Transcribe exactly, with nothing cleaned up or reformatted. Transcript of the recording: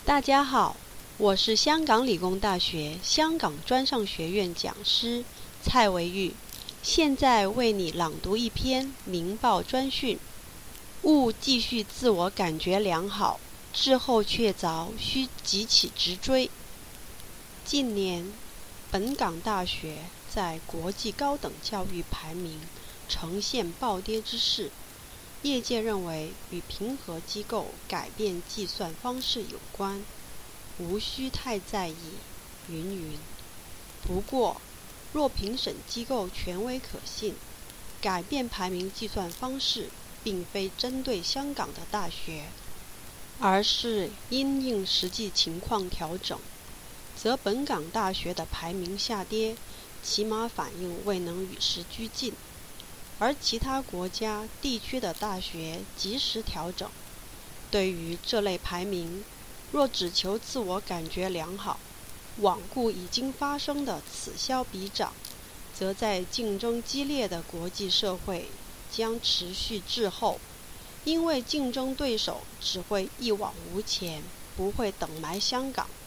大家好，我是香港理工大学香港专上学院讲师蔡维玉，现在为你朗读一篇明报专讯。勿继续自我感觉良好，滞后确凿，需急起直追。近年，本港大学在国际高等教育排名呈现暴跌之势，业界认为与评核机构改变计算方式有关，无需太在意，云云。不过，若评审机构权威可信，改变排名计算方式并非针对香港的大学，而是因应实际情况调整，则本港大学的排名下跌，起码反映未能与时俱进。而其他国家地区的大学及时调整，对于这类排名，若只求自我感觉良好，罔顾已经发生的此消彼长，则在竞争激烈的国际社会将持续滞后，因为竞争对手只会一往无前，不会等埋香港。